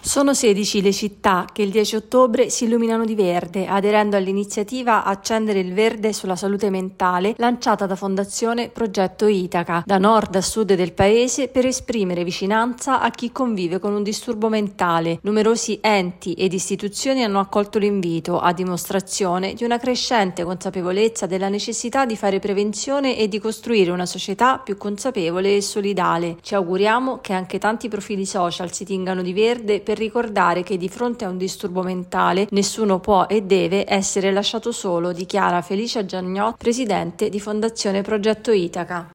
Sono 16 le città che il 10 ottobre si illuminano di verde, aderendo all'iniziativa Accendere il verde sulla salute mentale lanciata da Fondazione Progetto Itaca, da nord a sud del paese, per esprimere vicinanza a chi convive con un disturbo mentale. Numerosi enti ed istituzioni hanno accolto l'invito, a dimostrazione di una crescente consapevolezza della necessità di fare prevenzione e di costruire una società più consapevole e solidale. Ci auguriamo che anche tanti profili social si tingano di verde per ricordare che di fronte a un disturbo mentale nessuno può e deve essere lasciato solo, dichiara Felicia Giagnotti, presidente di Fondazione Progetto Itaca.